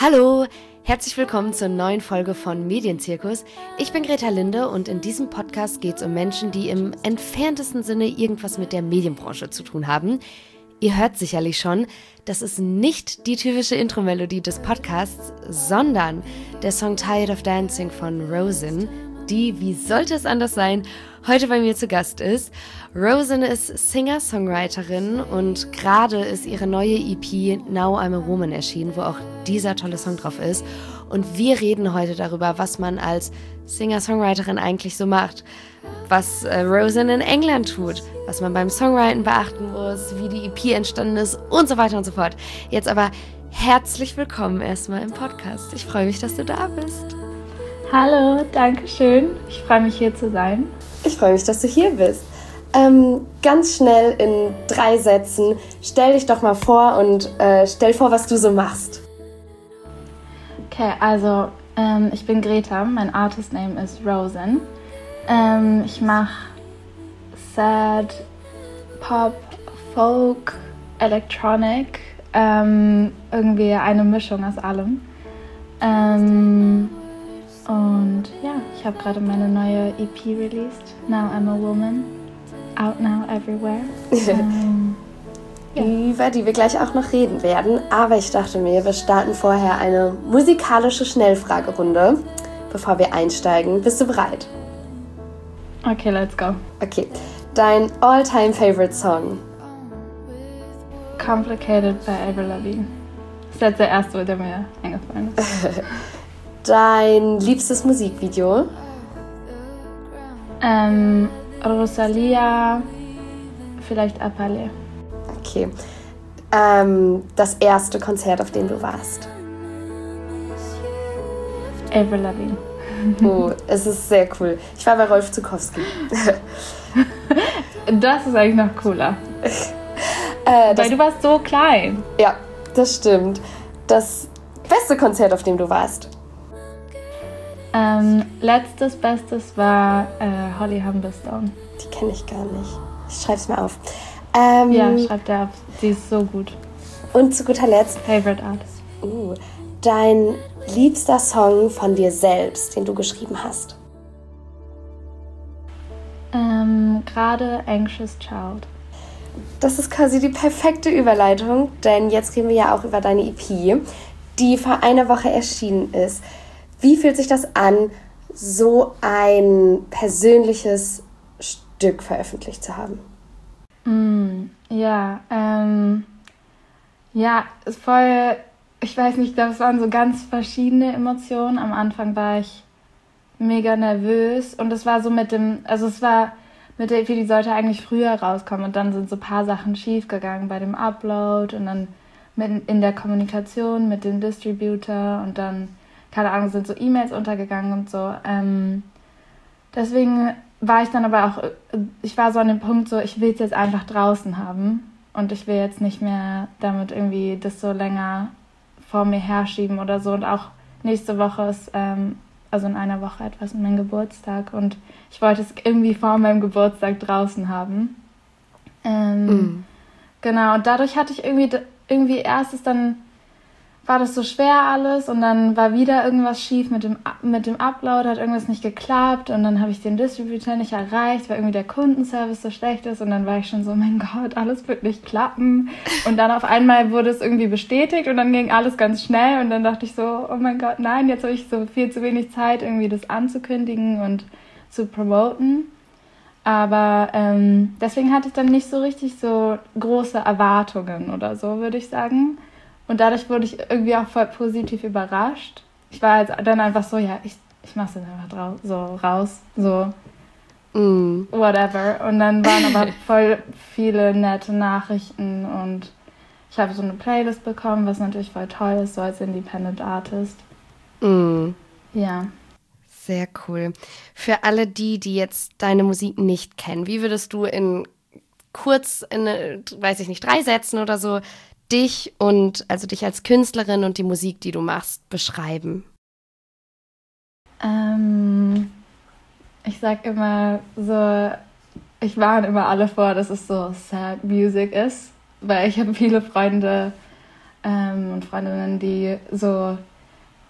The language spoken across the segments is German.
Hallo, herzlich willkommen zur neuen Folge von Medienzirkus. Ich bin Greta Linde und in diesem Podcast geht es um Menschen, die im entferntesten Sinne irgendwas mit der Medienbranche zu tun haben. Ihr hört sicherlich schon, das ist nicht die typische Intro-Melodie des Podcasts, sondern der Song Tired of Dancing von Rosin, die, wie sollte es anders sein, heute bei mir zu Gast ist. Rosin ist Singer-Songwriterin und gerade ist ihre neue EP Now I'm a Woman erschienen, wo auch dieser tolle Song drauf ist. Und wir reden heute darüber, was man als Singer-Songwriterin eigentlich so macht, was Rosin in England tut, was man beim Songwriten beachten muss, wie die EP entstanden ist und so weiter und so fort. Jetzt aber herzlich willkommen erstmal im Podcast. Ich freue mich, dass du da bist. Hallo, danke schön. Ich freue mich, hier zu sein. Ich freue mich, dass du hier bist. Ganz schnell in 3 Sätzen, stell dich doch mal vor und stell vor, was du so machst. Okay, also ich bin Greta, mein Artist Name ist Rosin. Ich mache Sad, Pop, Folk, Electronic, irgendwie eine Mischung aus allem. Und ja, ich habe gerade meine neue EP released, Now I'm a Woman, out now everywhere. Über die wir gleich auch noch reden werden, aber ich dachte mir, wir starten vorher eine musikalische Schnellfragerunde, bevor wir einsteigen. Bist du bereit? Okay, let's go. Okay, dein all-time favorite Song? Complicated by Avril Lavigne. Das ist jetzt der erste, der mir eingefallen ist. Dein liebstes Musikvideo? Rosalia, vielleicht Apale. Okay. Das erste Konzert, auf dem du warst? Avril Lavigne. Oh, es ist sehr cool. Ich war bei Rolf Zukowski. Das ist eigentlich noch cooler. Weil du warst so klein. Ja, das stimmt. Das beste Konzert, auf dem du warst? Bestes war Holly Humberstone. Die kenne ich gar nicht. Ich schreib's mir auf. Ja, schreib dir auf. Sie ist so gut. Und zu guter Letzt. Favorite Artist. Dein liebster Song von dir selbst, den du geschrieben hast? Gerade Anxious Child. Das ist quasi die perfekte Überleitung, denn jetzt reden wir ja auch über deine EP, die vor einer Woche erschienen ist. Wie fühlt sich das an, so ein persönliches Stück veröffentlicht zu haben? Ist voll, ich weiß nicht, das waren so ganz verschiedene Emotionen. Am Anfang war ich mega nervös und es war so mit der EP, die sollte eigentlich früher rauskommen und dann sind so ein paar Sachen schief gegangen bei dem Upload und dann in der Kommunikation mit dem Distributor und dann, keine Ahnung, sind so E-Mails untergegangen und so. Deswegen war ich dann aber auch, ich war so an dem Punkt so, ich will es jetzt einfach draußen haben und ich will jetzt nicht mehr damit irgendwie das so länger vor mir herschieben oder so. Und auch nächste Woche ist, also in einer Woche etwas, mein Geburtstag und ich wollte es irgendwie vor meinem Geburtstag draußen haben. Genau, und dadurch hatte ich irgendwie erstes dann war das so schwer alles und dann war wieder irgendwas schief mit dem Upload, hat irgendwas nicht geklappt und dann habe ich den Distributor nicht erreicht, weil irgendwie der Kundenservice so schlecht ist und dann war ich schon so, mein Gott, alles wird nicht klappen und dann auf einmal wurde es irgendwie bestätigt und dann ging alles ganz schnell und dann dachte ich so, oh mein Gott, nein, jetzt habe ich so viel zu wenig Zeit, irgendwie das anzukündigen und zu promoten. Aber deswegen hatte ich dann nicht so richtig so große Erwartungen oder so, würde ich sagen. Und dadurch wurde ich irgendwie auch voll positiv überrascht. Ich war jetzt dann einfach so, ja, ich mach's jetzt einfach raus, whatever. Und dann waren aber voll viele nette Nachrichten und ich habe so eine Playlist bekommen, was natürlich voll toll ist, so als Independent Artist. Ja. Sehr cool. Für alle die jetzt deine Musik nicht kennen, wie würdest du in 3 Sätzen oder so, dich als Künstlerin und die Musik, die du machst, beschreiben? Ich sag immer so, ich warne immer alle vor, dass es so Sad Music ist, weil ich habe viele Freunde und Freundinnen, die so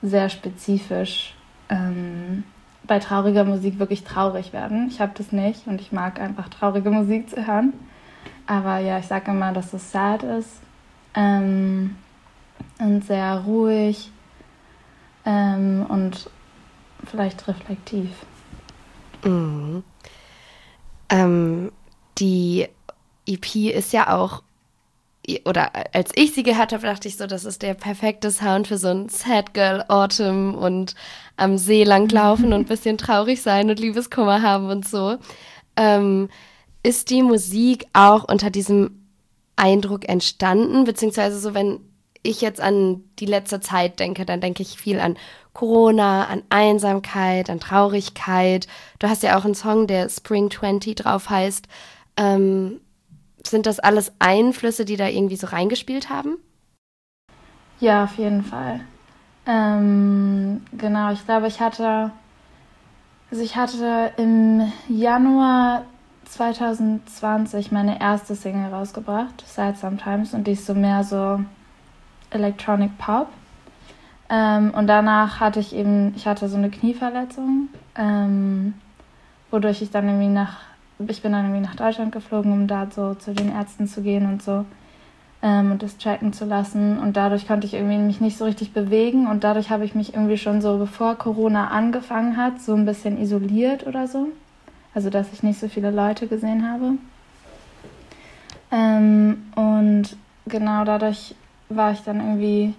sehr spezifisch bei trauriger Musik wirklich traurig werden. Ich habe das nicht und ich mag einfach traurige Musik zu hören. Aber ja, ich sage immer, dass es sad ist und sehr ruhig und vielleicht reflektiv. Mhm. Die EP ist ja auch, oder als ich sie gehört habe, dachte ich so, das ist der perfekte Sound für so ein Sad Girl Autumn und am See langlaufen und ein bisschen traurig sein und Liebeskummer haben und so. Ist die Musik auch unter diesem Eindruck entstanden? Beziehungsweise so, wenn ich jetzt an die letzte Zeit denke, dann denke ich viel an Corona, an Einsamkeit, an Traurigkeit. Du hast ja auch einen Song, der Spring 20 drauf heißt. Sind das alles Einflüsse, die da irgendwie so reingespielt haben? Ja, auf jeden Fall. Genau, ich glaube, ich hatte im Januar 2020 meine erste Single rausgebracht, Sad Sometimes, und die ist so mehr so Electronic Pop. Und danach hatte ich so eine Knieverletzung, wodurch ich bin dann irgendwie nach Deutschland geflogen, um da so zu den Ärzten zu gehen und so und das checken zu lassen. Und dadurch konnte ich irgendwie mich nicht so richtig bewegen und dadurch habe ich mich irgendwie schon so, bevor Corona angefangen hat, so ein bisschen isoliert oder so. Also, dass ich nicht so viele Leute gesehen habe. Und genau dadurch war ich dann irgendwie,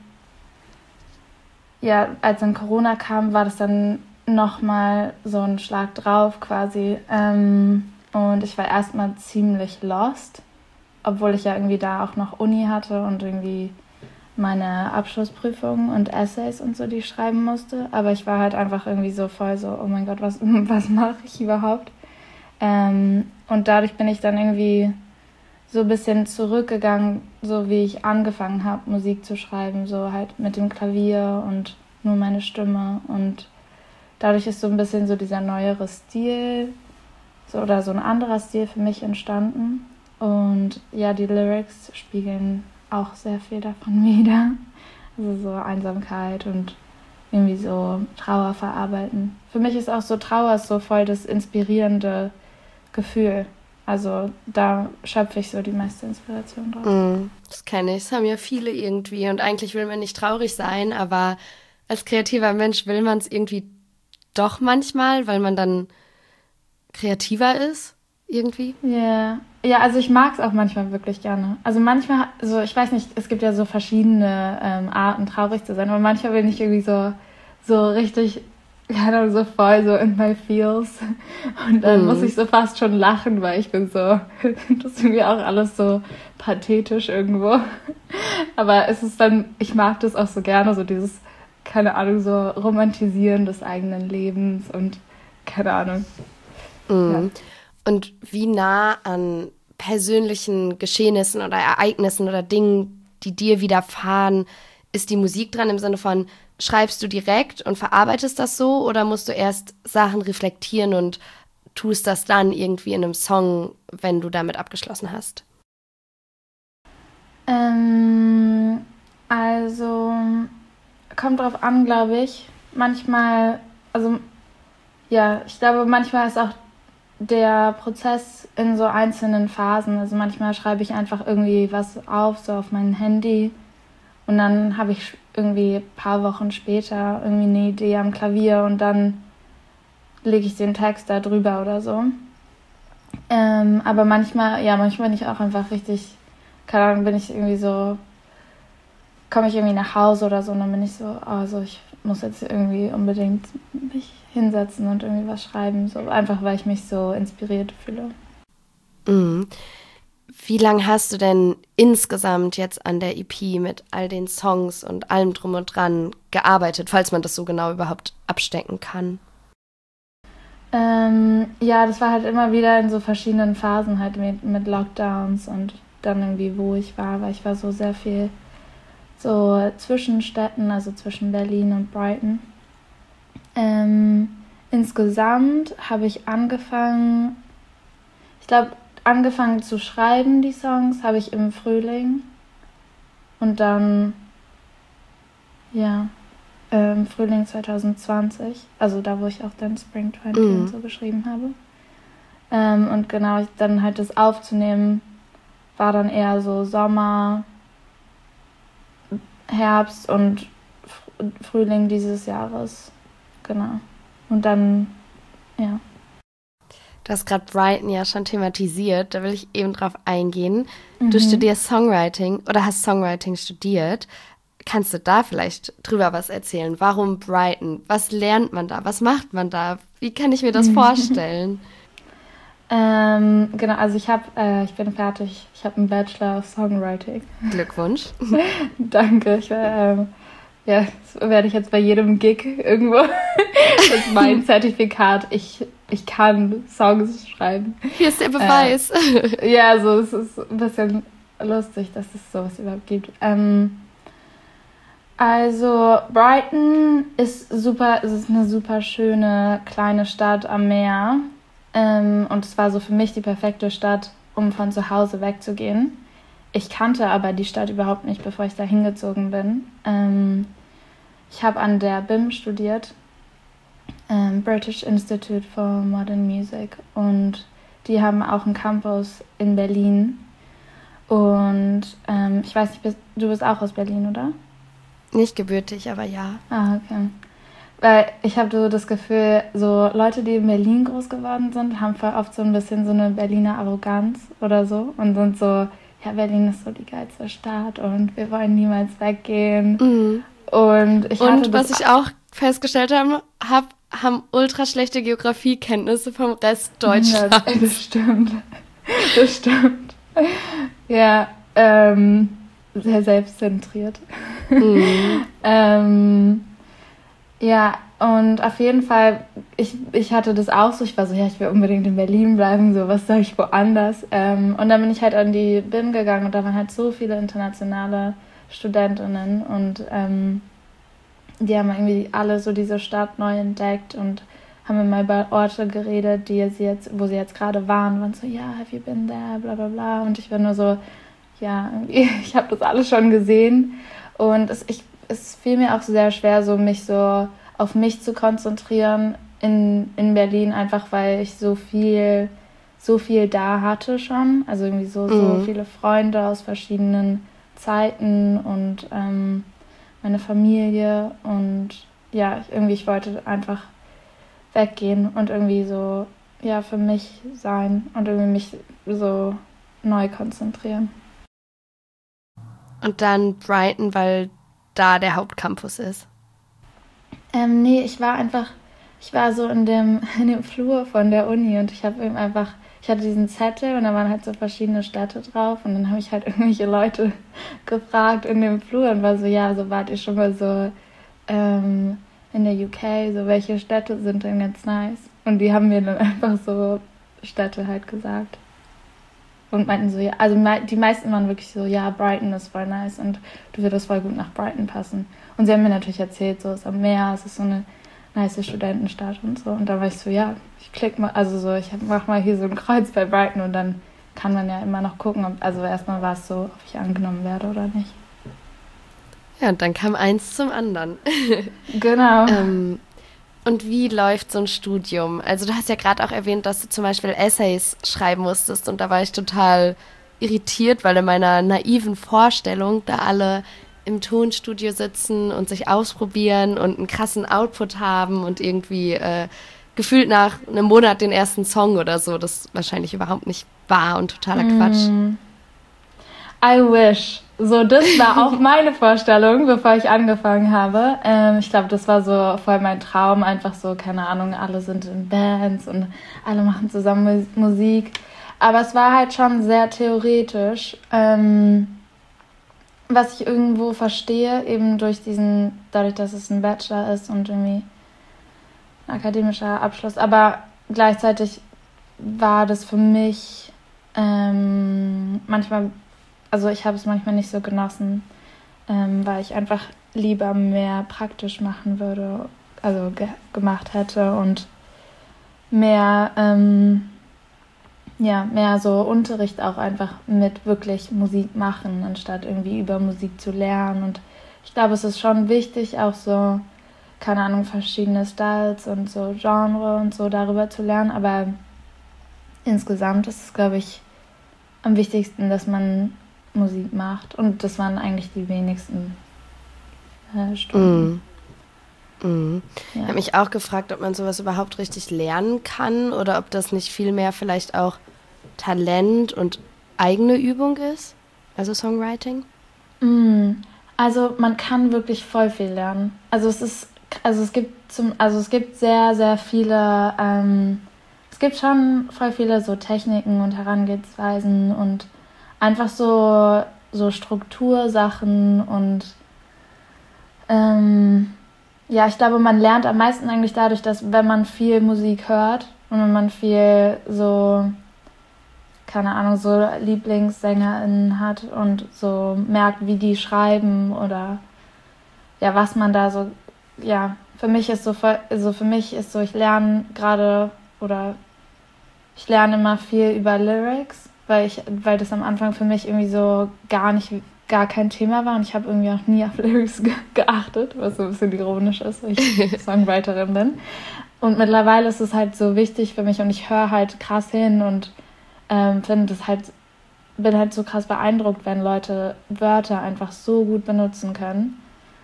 ja, als dann Corona kam, war das dann nochmal so ein Schlag drauf quasi. Und ich war erstmal ziemlich lost, obwohl ich ja irgendwie da auch noch Uni hatte und irgendwie meine Abschlussprüfungen und Essays und so, die ich schreiben musste. Aber ich war halt einfach irgendwie so voll so, oh mein Gott, was mache ich überhaupt? Und dadurch bin ich dann irgendwie so ein bisschen zurückgegangen, so wie ich angefangen habe, Musik zu schreiben, so halt mit dem Klavier und nur meine Stimme. Und dadurch ist so ein bisschen so dieser neuere Stil oder so ein anderer Stil für mich entstanden. Und ja, die Lyrics spiegeln auch sehr viel davon wider. Also so Einsamkeit und irgendwie so Trauer verarbeiten. Für mich ist auch so Trauer so voll das inspirierende Gefühl. Also da schöpfe ich so die meiste Inspiration draus. Das kenne ich. Das haben ja viele irgendwie. Und eigentlich will man nicht traurig sein, aber als kreativer Mensch will man es irgendwie doch manchmal, weil man dann kreativer ist, irgendwie. Yeah. Ja, also ich mag es auch manchmal wirklich gerne. Also manchmal, so ich weiß nicht, es gibt ja so verschiedene Arten, traurig zu sein, aber manchmal bin ich irgendwie so richtig, keine Ahnung, so voll so in my feels. Und dann muss ich so fast schon lachen, weil ich bin so, das ist irgendwie auch alles so pathetisch irgendwo. Aber es ist dann, ich mag das auch so gerne, so dieses, keine Ahnung, so Romantisieren des eigenen Lebens und keine Ahnung. Ja. Und wie nah an persönlichen Geschehnissen oder Ereignissen oder Dingen, die dir widerfahren, ist die Musik dran im Sinne von, schreibst du direkt und verarbeitest das so oder musst du erst Sachen reflektieren und tust das dann irgendwie in einem Song, wenn du damit abgeschlossen hast? Also kommt drauf an, glaube ich. Manchmal, also ja, ich glaube, manchmal ist auch der Prozess in so einzelnen Phasen. Also manchmal schreibe ich einfach irgendwie was auf, so auf mein Handy. Und dann habe ich irgendwie ein paar Wochen später irgendwie eine Idee am Klavier und dann lege ich den Text da drüber oder so. Aber manchmal bin ich auch einfach richtig, keine Ahnung, komme ich irgendwie nach Hause oder so und dann bin ich so, also ich muss jetzt irgendwie unbedingt mich hinsetzen und irgendwie was schreiben, so einfach, weil ich mich so inspiriert fühle. Wie lange hast du denn insgesamt jetzt an der EP mit all den Songs und allem drum und dran gearbeitet, falls man das so genau überhaupt abstecken kann? Ja, das war halt immer wieder in so verschiedenen Phasen halt mit Lockdowns und dann irgendwie, wo ich war, weil ich war so sehr viel so zwischen Städten, also zwischen Berlin und Brighton. Insgesamt habe ich angefangen zu schreiben, die Songs, habe ich im Frühling. Und dann, ja, Frühling 2020, also da, wo ich auch dann Spring 20 und so geschrieben habe. Und genau, dann halt das aufzunehmen, war dann eher so Sommer, Herbst und Frühling dieses Jahres. Genau. Und dann, ja. Du hast gerade Brighton ja schon thematisiert, da will ich eben drauf eingehen. Du studierst Songwriting oder hast Songwriting studiert. Kannst du da vielleicht drüber was erzählen? Warum Brighton? Was lernt man da? Was macht man da? Wie kann ich mir das vorstellen? Genau, also ich bin fertig. Ich habe einen Bachelor of Songwriting. Glückwunsch. Danke. Das werde ich jetzt bei jedem Gig irgendwo. Das ist mein Zertifikat. Ich kann Songs schreiben. Hier ist der Beweis. Ja, so, es ist ein bisschen lustig, dass es sowas überhaupt gibt. Also Brighton ist super, es ist eine super schöne kleine Stadt am Meer. Und es war so für mich die perfekte Stadt, um von zu Hause wegzugehen. Ich kannte aber die Stadt überhaupt nicht, bevor ich da hingezogen bin. Ich habe an der BIM studiert, British Institute for Modern Music. Und die haben auch einen Campus in Berlin. Und ich weiß nicht, du bist auch aus Berlin, oder? Nicht gebürtig, aber ja. Ah, okay. Weil ich habe so das Gefühl, so Leute, die in Berlin groß geworden sind, haben voll oft so ein bisschen so eine Berliner Arroganz oder so und sind so, ja, Berlin ist so die geilste Stadt und wir wollen niemals weggehen. Und was ich auch festgestellt habe, haben ultra schlechte Geografiekenntnisse vom Rest Deutschlands. Ja, das stimmt. Das stimmt. Ja, sehr selbstzentriert. Ja, und auf jeden Fall, ich hatte das auch so, ich war so, ja, ich will unbedingt in Berlin bleiben, so, was soll ich woanders? Und dann bin ich halt an die BIM gegangen und da waren halt so viele internationale Studentinnen und die haben irgendwie alle so diese Stadt neu entdeckt und haben immer über Orte geredet, wo sie jetzt gerade waren so, ja, have you been there, bla bla bla. Und ich war nur so, ja, ich habe das alles schon gesehen und es fiel mir auch sehr schwer, so mich so auf mich zu konzentrieren in Berlin, einfach weil ich so viel da hatte schon. Also irgendwie so viele Freunde aus verschiedenen Zeiten und meine Familie. Und ja, ich wollte einfach weggehen und irgendwie so, ja, für mich sein und irgendwie mich so neu konzentrieren. Und dann Brighton, weil da der Hauptcampus ist. Nee, ich war so in dem Flur von der Uni und ich hatte diesen Zettel und da waren halt so verschiedene Städte drauf und dann habe ich halt irgendwelche Leute gefragt in dem Flur und war so, ja, so wart ihr schon mal so in der UK, so welche Städte sind denn ganz nice? Und die haben mir dann einfach so Städte halt gesagt. Und meinten so, ja, also die meisten waren wirklich so, ja, Brighton ist voll nice und du würdest voll gut nach Brighton passen. Und sie haben mir natürlich erzählt, so ist am Meer, es ist so eine nice Studentenstadt und so. Und da war ich so, ja, ich klick mal, also so, ich mach mal hier so ein Kreuz bei Brighton und dann kann man ja immer noch gucken, also erstmal war es so, ob ich angenommen werde oder nicht. Ja, und dann kam eins zum anderen. Genau. Und wie läuft so ein Studium? Also du hast ja gerade auch erwähnt, dass du zum Beispiel Essays schreiben musstest und da war ich total irritiert, weil in meiner naiven Vorstellung da alle im Tonstudio sitzen und sich ausprobieren und einen krassen Output haben und irgendwie gefühlt nach einem Monat den ersten Song oder so, das wahrscheinlich überhaupt nicht war und totaler Quatsch. I wish. So, das war auch meine Vorstellung, bevor ich angefangen habe. Ich glaube, das war so voll mein Traum, einfach so, keine Ahnung, alle sind in Bands und alle machen zusammen Musik. Aber es war halt schon sehr theoretisch. Was ich irgendwo verstehe, eben dadurch, dass es ein Bachelor ist und irgendwie ein akademischer Abschluss. Aber gleichzeitig war das für mich manchmal, also ich habe es manchmal nicht so genossen, weil ich einfach lieber mehr praktisch machen würde, also gemacht hätte und mehr so Unterricht auch einfach mit wirklich Musik machen, anstatt irgendwie über Musik zu lernen. Und ich glaube, es ist schon wichtig, auch so keine Ahnung, verschiedene Styles und so Genre und so darüber zu lernen. Aber insgesamt ist es, glaube ich, am wichtigsten, dass man Musik macht. Und das waren eigentlich die wenigsten Stunden. Ich habe mich auch gefragt, ob man sowas überhaupt richtig lernen kann oder ob das nicht vielmehr vielleicht auch Talent und eigene Übung ist, also Songwriting. Also man kann wirklich voll viel lernen. Es gibt sehr, sehr viele, es gibt schon voll viele so Techniken und Herangehensweisen und einfach so Struktursachen und ja, ich glaube, man lernt am meisten eigentlich dadurch, dass wenn man viel Musik hört und wenn man viel so, keine Ahnung, so LieblingssängerInnen hat und so merkt, wie die schreiben oder ja, was man da so, ja, für mich ist so, ich lerne gerade oder ich lerne immer viel über Lyrics, weil das am Anfang für mich irgendwie so gar kein Thema war und ich habe irgendwie auch nie auf Lyrics geachtet, was so ein bisschen ironisch ist, weil ich Songwriterin bin. Und mittlerweile ist es halt so wichtig für mich und ich höre halt krass hin und bin halt so krass beeindruckt, wenn Leute Wörter einfach so gut benutzen können.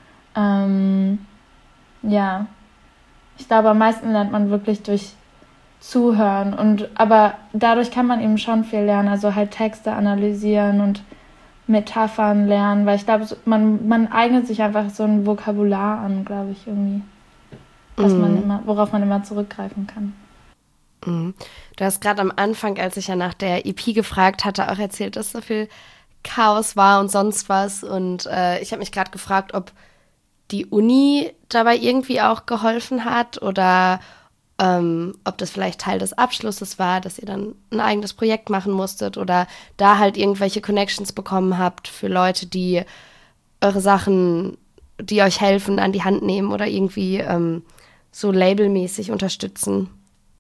Ja, ich glaube, am meisten lernt man wirklich durch Zuhören aber dadurch kann man eben schon viel lernen, also halt Texte analysieren und Metaphern lernen, weil ich glaube, man eignet sich einfach so ein Vokabular an, glaube ich, irgendwie, worauf man immer zurückgreifen kann. Du hast gerade am Anfang, als ich ja nach der EP gefragt hatte, auch erzählt, dass so viel Chaos war und sonst was. Und ich habe mich gerade gefragt, ob die Uni dabei irgendwie auch geholfen hat oder ob das vielleicht Teil des Abschlusses war, dass ihr dann ein eigenes Projekt machen musstet oder da halt irgendwelche Connections bekommen habt für Leute, die eure Sachen, die euch helfen, an die Hand nehmen oder irgendwie so labelmäßig unterstützen.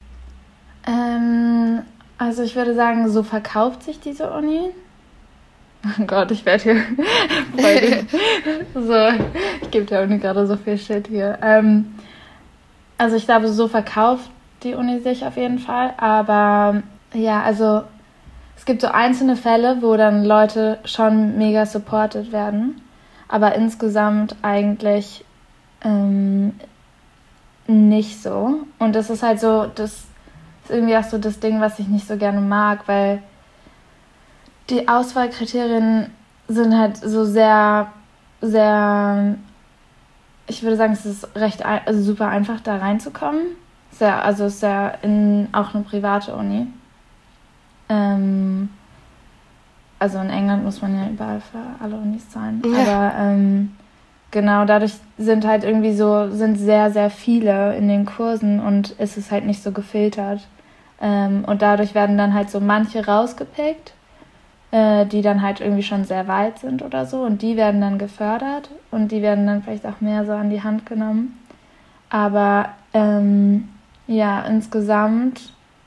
Also ich würde sagen, so verkauft sich diese Uni. Oh Gott, ich werde hier ich gebe der Uni gerade so viel Shit hier. Also ich glaube, so verkauft die Uni sich auf jeden Fall. Aber ja, also es gibt so einzelne Fälle, wo dann Leute schon mega supported werden. Aber insgesamt eigentlich nicht so. Und das ist halt so, das ist irgendwie auch so das Ding, was ich nicht so gerne mag, weil die Auswahlkriterien sind halt so sehr, sehr, ich würde sagen, es ist super einfach, da reinzukommen. Es ist ja auch eine private Uni. Also in England muss man ja überall für alle Unis zahlen. Ja. Aber genau, dadurch sind sehr, sehr viele in den Kursen und es ist halt nicht so gefiltert. Und dadurch werden dann halt so manche rausgepickt, die dann halt irgendwie schon sehr weit sind oder so und die werden dann gefördert und die werden dann vielleicht auch mehr so an die Hand genommen. Aber ja, insgesamt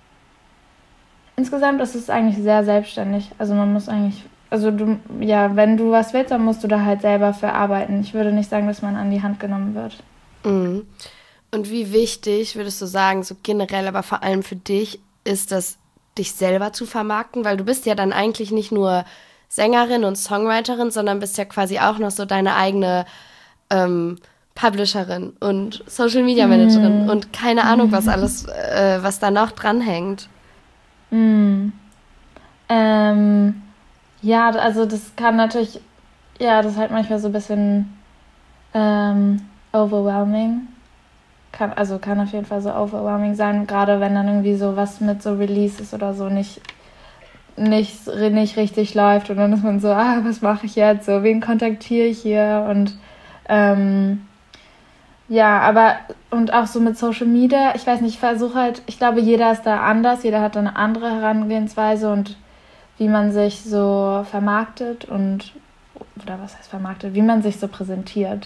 ist es eigentlich sehr selbstständig. Also man muss eigentlich, wenn du was willst, dann musst du da halt selber für arbeiten. Ich würde nicht sagen, dass man an die Hand genommen wird. Mhm. Und wie wichtig, würdest du sagen, so generell, aber vor allem für dich, ist das, dich selber zu vermarkten? Weil du bist ja dann eigentlich nicht nur Sängerin und Songwriterin, sondern bist ja quasi auch noch so deine eigene Publisherin und Social Media Managerin und keine Ahnung, was alles, was da noch dranhängt. Ja, also das kann natürlich, ja, das ist halt manchmal so ein bisschen overwhelming. Kann auf jeden Fall so overwhelming sein, gerade wenn dann irgendwie so was mit so Releases oder so nicht richtig läuft und dann ist man so, was mache ich jetzt, so, wen kontaktiere ich hier und ja, aber und auch so mit Social Media, ich weiß nicht, ich versuche halt, ich glaube, jeder ist da anders, jeder hat eine andere Herangehensweise und wie man sich so vermarktet wie man sich so präsentiert.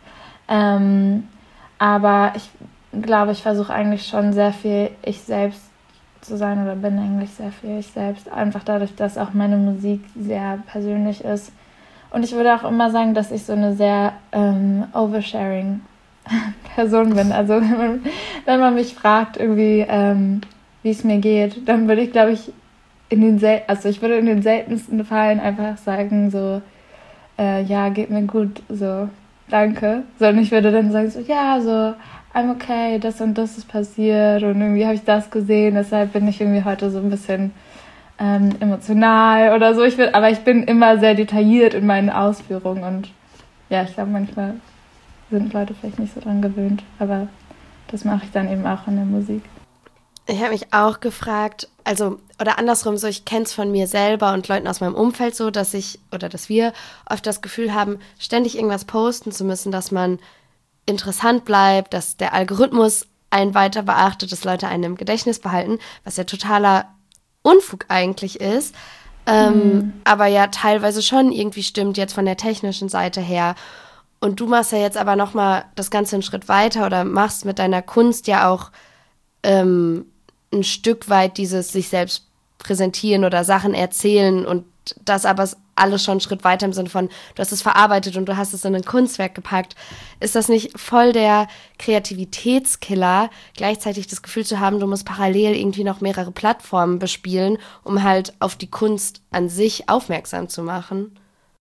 Aber ich glaube, ich versuche eigentlich schon sehr viel ich selbst zu sein oder bin eigentlich sehr viel ich selbst. Einfach dadurch, dass auch meine Musik sehr persönlich ist. Und ich würde auch immer sagen, dass ich so eine sehr oversharing Person bin. Also wenn man mich fragt irgendwie, wie es mir geht, dann würde ich, glaube ich, ich würde in den seltensten Fällen einfach sagen so, ja, geht mir gut, so, danke. Sondern ich würde dann sagen so, ja, so, I'm okay, das und das ist passiert und irgendwie habe ich das gesehen, deshalb bin ich irgendwie heute so ein bisschen emotional oder so. Aber ich bin immer sehr detailliert in meinen Ausführungen und ja, ich glaube, manchmal sind Leute vielleicht nicht so dran gewöhnt, aber das mache ich dann eben auch in der Musik. Ich habe mich auch gefragt, oder andersrum, so ich kenne es von mir selber und Leuten aus meinem Umfeld so, dass wir oft das Gefühl haben, ständig irgendwas posten zu müssen, dass man interessant bleibt, dass der Algorithmus einen weiter beachtet, dass Leute einen im Gedächtnis behalten, was ja totaler Unfug eigentlich ist, aber ja teilweise schon irgendwie stimmt jetzt von der technischen Seite her. Und du machst ja jetzt aber nochmal das Ganze einen Schritt weiter oder machst mit deiner Kunst ja auch ein Stück weit dieses sich selbst präsentieren oder Sachen erzählen und das aber alles schon einen Schritt weiter im Sinne von, du hast es verarbeitet und du hast es in ein Kunstwerk gepackt. Ist das nicht voll der Kreativitätskiller, gleichzeitig das Gefühl zu haben, du musst parallel irgendwie noch mehrere Plattformen bespielen, um halt auf die Kunst an sich aufmerksam zu machen?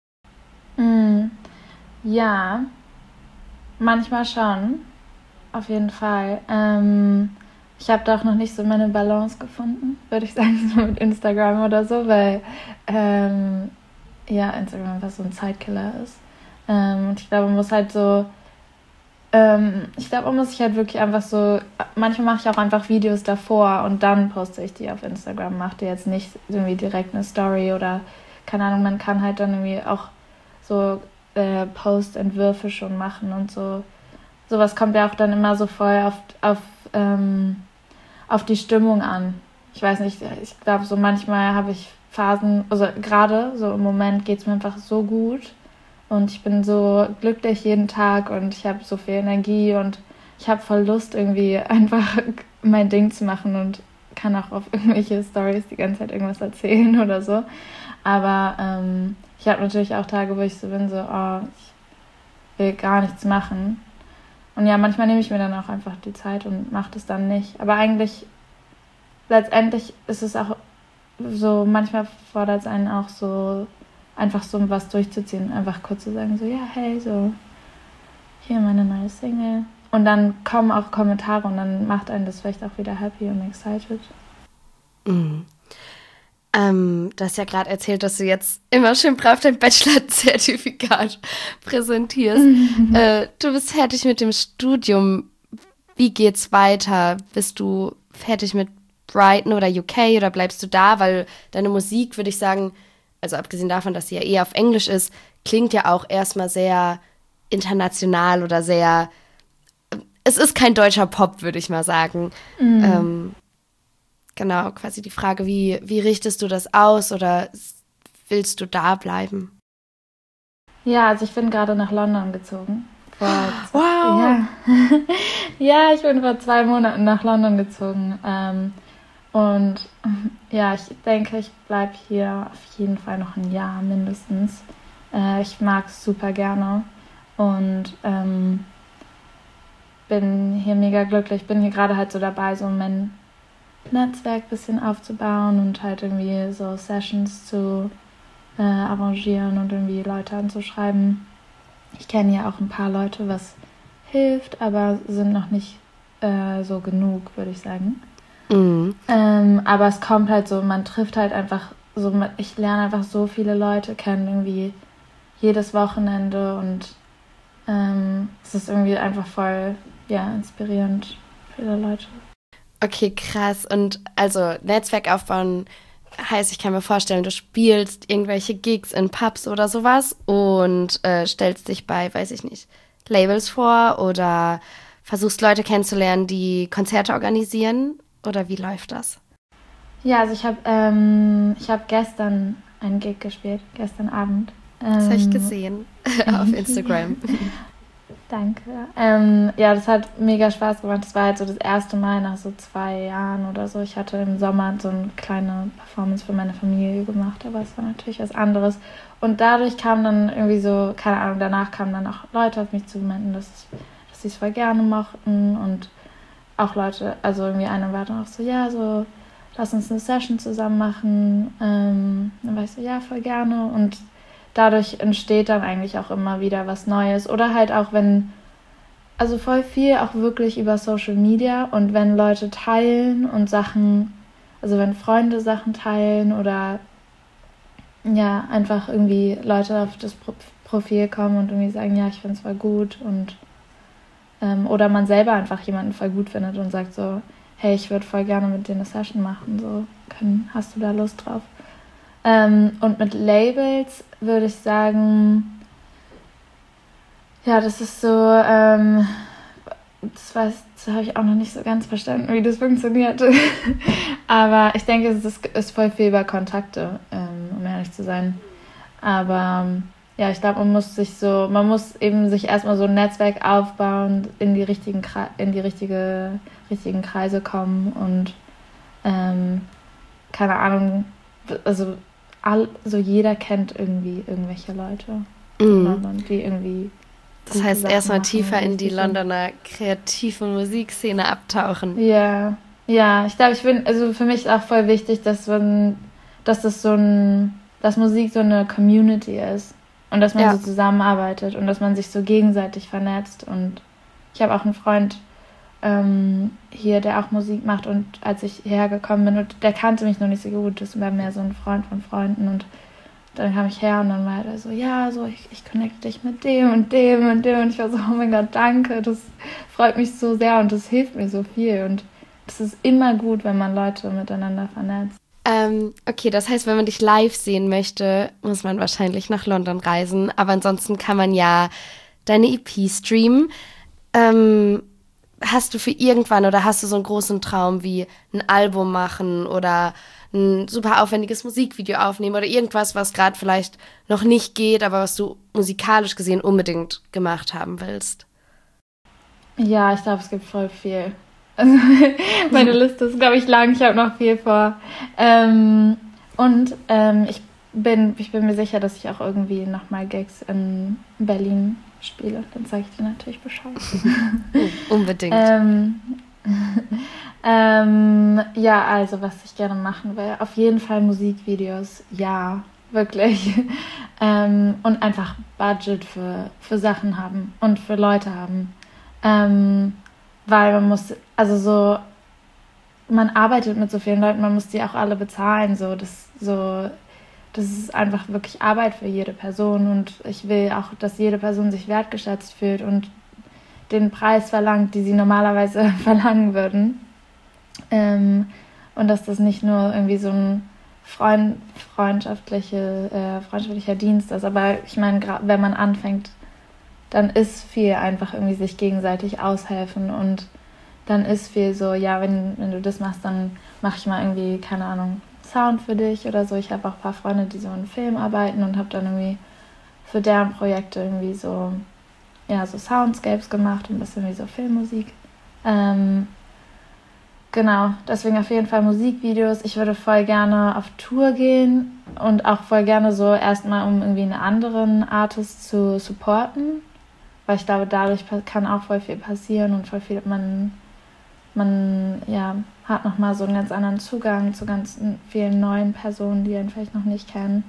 Ja, manchmal schon, auf jeden Fall. Ich habe da auch noch nicht so meine Balance gefunden, würde ich sagen, so mit Instagram oder so, weil ja, Instagram einfach so ein Zeitkiller ist. Und ich glaube, man muss halt so, man muss sich halt wirklich einfach so, manchmal mache ich auch einfach Videos davor und dann poste ich die auf Instagram, mache die jetzt nicht irgendwie direkt eine Story oder, keine Ahnung, man kann halt dann irgendwie auch so Postentwürfe schon machen und so. Sowas kommt ja auch dann immer so voll auf die Stimmung an. Ich weiß nicht, ich glaube, so manchmal habe ich Phasen, also gerade so im Moment geht es mir einfach so gut und ich bin so glücklich jeden Tag und ich habe so viel Energie und ich habe voll Lust, irgendwie einfach mein Ding zu machen und kann auch auf irgendwelche Storys die ganze Zeit irgendwas erzählen oder so. Aber ich habe natürlich auch Tage, wo ich so bin, so, oh, ich will gar nichts machen. Und ja, manchmal nehme ich mir dann auch einfach die Zeit und mache das dann nicht. Aber eigentlich, letztendlich ist es auch so, manchmal fordert es einen auch so, einfach so was durchzuziehen. Einfach kurz zu sagen, so, ja, hey, so, hier meine neue Single. Und dann kommen auch Kommentare und dann macht einen das vielleicht auch wieder happy und excited. Mhm. Du hast ja gerade erzählt, dass du jetzt immer schön brav dein Bachelor-Zertifikat präsentierst. Du bist fertig mit dem Studium. Wie geht's weiter? Bist du fertig mit Brighton oder UK oder bleibst du da? Weil deine Musik, würde ich sagen, also abgesehen davon, dass sie ja eher auf Englisch ist, klingt ja auch erstmal sehr international oder sehr, es ist kein deutscher Pop, würde ich mal sagen. Genau, quasi die Frage, wie richtest du das aus oder willst du da bleiben? Ja, also ich bin gerade nach London gezogen. Wow! Ja. Ja, ich bin vor 2 Monaten nach London gezogen. Und ja, ich denke, ich bleibe hier auf jeden Fall noch ein Jahr mindestens. Ich mag es super gerne und bin hier mega glücklich. Bin hier gerade halt so dabei, so mein Netzwerk ein bisschen aufzubauen und halt irgendwie so Sessions zu arrangieren und irgendwie Leute anzuschreiben. Ich kenne ja auch ein paar Leute, was hilft, aber sind noch nicht so genug, würde ich sagen. Aber es kommt halt so, man trifft halt einfach so, ich lerne einfach so viele Leute kennen, irgendwie jedes Wochenende und es ist irgendwie einfach voll, ja, inspirierend, viele Leute. Okay, krass. Und also Netzwerk aufbauen heißt, ich kann mir vorstellen, du spielst irgendwelche Gigs in Pubs oder sowas und stellst dich bei, weiß ich nicht, Labels vor oder versuchst Leute kennenzulernen, die Konzerte organisieren? Oder wie läuft das? Ja, also ich hab gestern einen Gig gespielt, gestern Abend. Das habe ich gesehen auf Instagram. Danke. Ja, das hat mega Spaß gemacht. Das war halt so das erste Mal nach so 2 Jahren oder so. Ich hatte im Sommer so eine kleine Performance für meine Familie gemacht, aber es war natürlich was anderes. Und dadurch kam dann irgendwie so, keine Ahnung, danach kamen dann auch Leute auf mich zu und meinten, dass dass sie es voll gerne mochten und auch Leute, also irgendwie eine war dann auch so, ja, so, lass uns eine Session zusammen machen. Dann war ich so, ja, voll gerne. Und dadurch entsteht dann eigentlich auch immer wieder was Neues. Oder halt auch, also voll viel auch wirklich über Social Media und wenn Leute teilen und Sachen, also wenn Freunde Sachen teilen oder ja, einfach irgendwie Leute auf das Profil kommen und irgendwie sagen, ja, ich finde es voll gut und oder man selber einfach jemanden voll gut findet und sagt so, hey, ich würde voll gerne mit dir eine Session machen, so, hast du da Lust drauf? Und mit Labels würde ich sagen, ja, das ist so, das habe ich auch noch nicht so ganz verstanden, wie das funktioniert. Aber ich denke, es ist voll viel über Kontakte, um ehrlich zu sein. Aber ja, ich glaube, man muss eben sich erstmal so ein Netzwerk aufbauen, in die richtigen Kreise kommen und keine Ahnung, also jeder kennt irgendwie irgendwelche Leute in London, die irgendwie. Das heißt, erstmal tiefer in die Londoner kreative Musikszene abtauchen. Ja, ich glaube, also für mich ist auch voll wichtig, dass Musik so eine Community ist und dass man so zusammenarbeitet und dass man sich so gegenseitig vernetzt. Und ich habe auch einen Freund hier, der auch Musik macht und als ich hierher gekommen bin, und der kannte mich noch nicht so gut, das war mehr so ein Freund von Freunden und dann kam ich her und dann war er so, ja, so ich connecte dich mit dem und dem und dem und ich war so, oh mein Gott, danke, das freut mich so sehr und das hilft mir so viel und es ist immer gut, wenn man Leute miteinander vernetzt. Okay, das heißt, wenn man dich live sehen möchte, muss man wahrscheinlich nach London reisen, aber ansonsten kann man ja deine EP streamen. Hast du für irgendwann oder hast du so einen großen Traum wie ein Album machen oder ein super aufwendiges Musikvideo aufnehmen oder irgendwas, was gerade vielleicht noch nicht geht, aber was du musikalisch gesehen unbedingt gemacht haben willst? Ja, ich glaube, es gibt voll viel. Also meine Liste ist, glaube ich, lang. Ich habe noch viel vor. Ich bin mir sicher, dass ich auch irgendwie nochmal Gigs in Berlin spiele. Dann zeige ich dir natürlich Bescheid. Unbedingt. Ja, also was ich gerne machen will, auf jeden Fall Musikvideos, ja, wirklich. Und einfach Budget für Sachen haben und für Leute haben. Weil man arbeitet mit so vielen Leuten, man muss die auch alle bezahlen, das ist einfach wirklich Arbeit für jede Person und ich will auch, dass jede Person sich wertgeschätzt fühlt und den Preis verlangt, die sie normalerweise verlangen würden. Und dass das nicht nur irgendwie so ein freundschaftlicher Dienst ist. Aber ich meine, wenn man anfängt, dann ist viel einfach irgendwie sich gegenseitig aushelfen und dann ist viel so, ja, wenn du das machst, dann mache ich mal irgendwie, keine Ahnung, Sound für dich oder so. Ich habe auch ein paar Freunde, die so in Film arbeiten und habe dann irgendwie für deren Projekte irgendwie so Soundscapes gemacht und ein bisschen wie so Filmmusik. Genau, deswegen auf jeden Fall Musikvideos. Ich würde voll gerne auf Tour gehen und auch voll gerne so erstmal, um irgendwie einen anderen Artist zu supporten, weil ich glaube, dadurch kann auch voll viel passieren und voll viel, man hat nochmal so einen ganz anderen Zugang zu ganz vielen neuen Personen, die ihn vielleicht noch nicht kennen.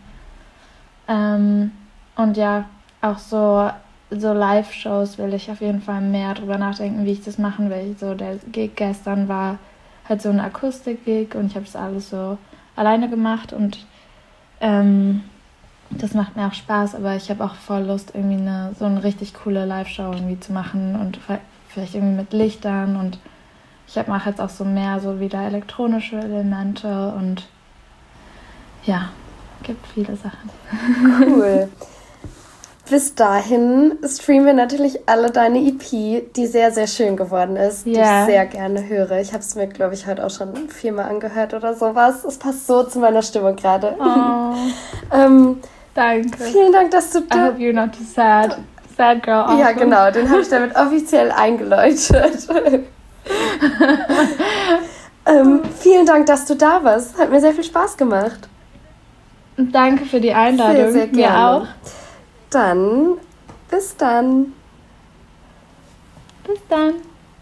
Und ja, auch so Live-Shows will ich auf jeden Fall mehr drüber nachdenken, wie ich das machen will. So der Gig gestern war halt so ein Akustik-Gig und ich habe das alles so alleine gemacht und das macht mir auch Spaß, aber ich habe auch voll Lust, irgendwie so eine richtig coole Live-Show irgendwie zu machen und vielleicht irgendwie mit Lichtern und ich mache jetzt auch so mehr so wieder elektronische Elemente und ja, gibt viele Sachen. Cool. Bis dahin streamen wir natürlich alle deine EP, die sehr, sehr schön geworden ist, die ich sehr gerne höre. Ich habe es mir, glaube ich, heute auch schon 4-mal angehört oder sowas. Es passt so zu meiner Stimmung gerade. Oh, danke. Vielen Dank, dass du I hope you're not too sad. Sad girl. Awesome. Ja, genau, den habe ich damit offiziell eingeläutet. Vielen Dank, dass du da warst. Hat mir sehr viel Spaß gemacht. Danke für die Einladung. Sehr, sehr gerne. Mir auch. Dann, bis dann. Bis dann.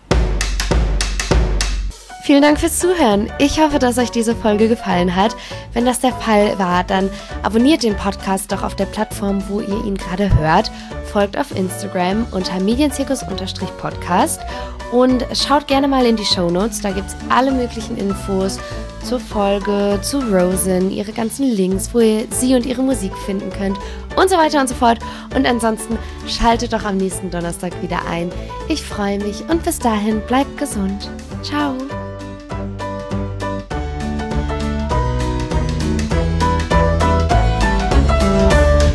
Vielen Dank fürs Zuhören. Ich hoffe, dass euch diese Folge gefallen hat. Wenn das der Fall war, dann abonniert den Podcast doch auf der Plattform, wo ihr ihn gerade hört. Folgt auf Instagram unter medienzirkus_podcast und schaut gerne mal in die Shownotes. Da gibt es alle möglichen Infos zur Folge, zu Rosen, ihre ganzen Links, wo ihr sie und ihre Musik finden könnt und so weiter und so fort. Und ansonsten schaltet doch am nächsten Donnerstag wieder ein. Ich freue mich und bis dahin bleibt gesund. Ciao.